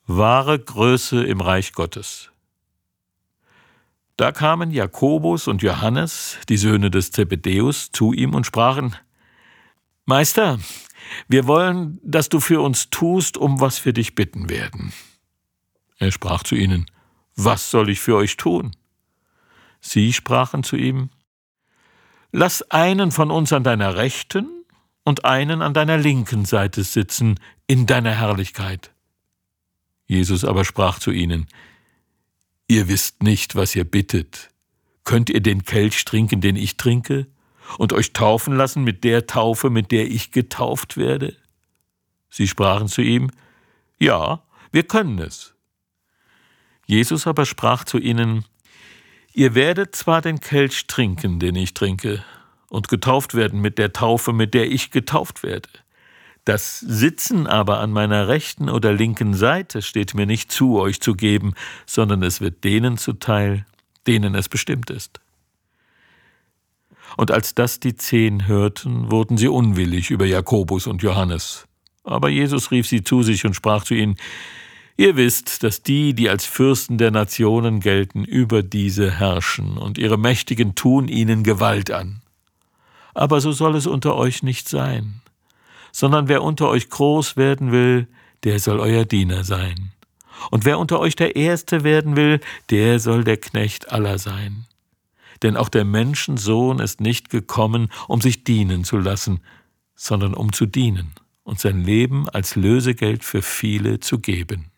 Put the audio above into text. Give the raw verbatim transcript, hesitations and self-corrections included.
Wahre Größe im Reich Gottes. Da kamen Jakobus und Johannes, die Söhne des Zebedäus, zu ihm und sprachen: Meister, wir wollen, dass du für uns tust, um was wir dich bitten werden. Er sprach zu ihnen: Was soll ich für euch tun? Sie sprachen zu ihm: Lass einen von uns an deiner rechten und einen an deiner linken Seite sitzen in deiner Herrlichkeit. Jesus aber sprach zu ihnen: Ihr wisst nicht, was ihr bittet. Könnt ihr den Kelch trinken, den ich trinke, und euch taufen lassen mit der Taufe, mit der ich getauft werde? Sie sprachen zu ihm: Ja, wir können es. Jesus aber sprach zu ihnen: Ihr werdet zwar den Kelch trinken, den ich trinke, und getauft werden mit der Taufe, mit der ich getauft werde. Das Sitzen aber an meiner rechten oder linken Seite steht mir nicht zu, euch zu geben, sondern es wird denen zuteil, denen es bestimmt ist. Und als das die Zehn hörten, wurden sie unwillig über Jakobus und Johannes. Aber Jesus rief sie zu sich und sprach zu ihnen: Ihr wisst, dass die, die als Fürsten der Nationen gelten, über diese herrschen, und ihre Mächtigen tun ihnen Gewalt an. Aber so soll es unter euch nicht sein, sondern wer unter euch groß werden will, der soll euer Diener sein. Und wer unter euch der Erste werden will, der soll der Knecht aller sein. Denn auch der Menschensohn ist nicht gekommen, um sich dienen zu lassen, sondern um zu dienen und sein Leben als Lösegeld für viele zu geben.